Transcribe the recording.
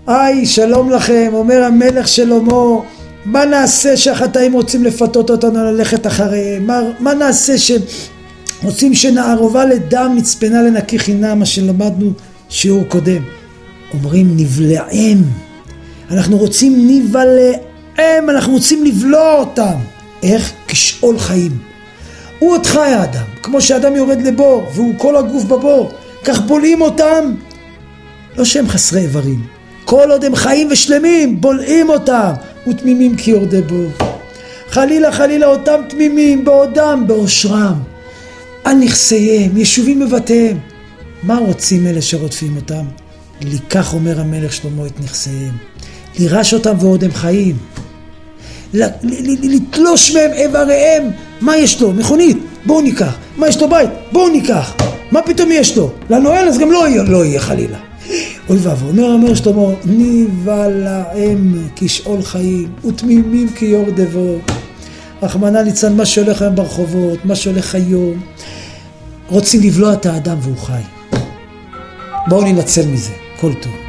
היי, שלום לכם, אומר המלך שלמה, מה נעשה שהחטאים רוצים לפתות אותנו ללכת אחריהם? מה נעשה שרוצים שנערובה לדם נצפנה לנקי חינם, מה שלמדנו שיעור קודם? אומרים נבלעם, אנחנו רוצים נבלעם, אנחנו רוצים לבלוע אותם. איך? כשאול חיים. הוא עוד חי האדם, כמו שאדם יורד לבור והוא כל הגוף בבור, כך בולעים אותם, לא שהם חסרי איברים, כל עוד הם חיים ושלמים בולעים אותם, ותמימים כי יורדי בור. חלילה חלילה אותם תמימים בעודם באושרם על נכסיהם, ישובים בבתיהם. מה רוצים אלה שרודפים אותם? לקח אומר המלך שלמה את נכסיהם, לירש אותם ועוד הם חיים, לתלוש מהם איבריהם. מה יש לו? מכונית, בואו ניקח. מה יש לו? בית, בואו ניקח. מה פתאום יש לו? לנועל אז גם לא יהיה חלילה. אוי ואבוי, אומר המלך שלמה, נבלעם כשאול חיים ותמימים כי יורדי בור. רחמנא ליצלן, מה שהולך היום ברחובות, מה שהולך היום, רוצים לבלוע את האדם והוא חי. בואו ננצל מזה. כל טוב.